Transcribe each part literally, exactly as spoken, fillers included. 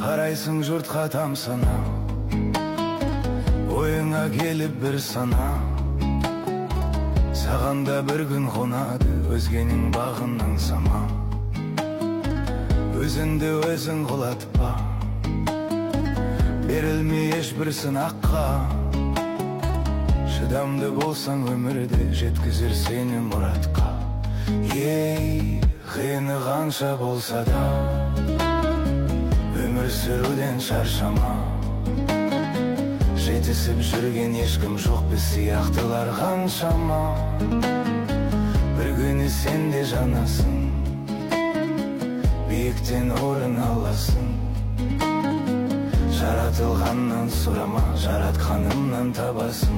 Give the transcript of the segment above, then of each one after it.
Қарайсың жұртқа тамсана, ойыңа келіп бір сана. Саған да бір күн қонады өзгенің бағынан сама. Өзіңді өзің құлатпа, берілмей ешбір сынаққа. Шыдамды болсаң өмірде жеткізер сені мұратқа. Ей, қиыны қанша болса да, өмір сүруден шаршама. Жетісіп жүрген ешкім жоқ, біз сияқтылар қаншама. Бір күні сен де жанасың, биіктен орын аласың. Жаратылғаннан сұрама, жаратқанымнан табасың.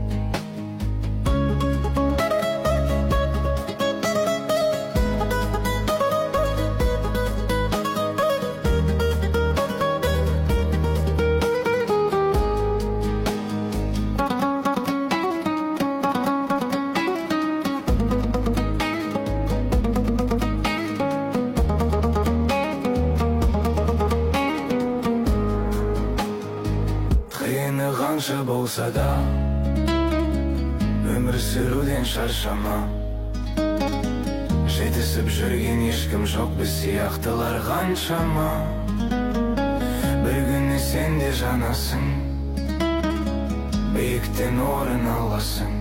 Қиыны қанша болса да, өмір сүруден шаршама. Жетісіп жүрген ешкім жоқ, біз сияқтылар қаншама. Бір күні сен де жанасың, биіктен орын аласың.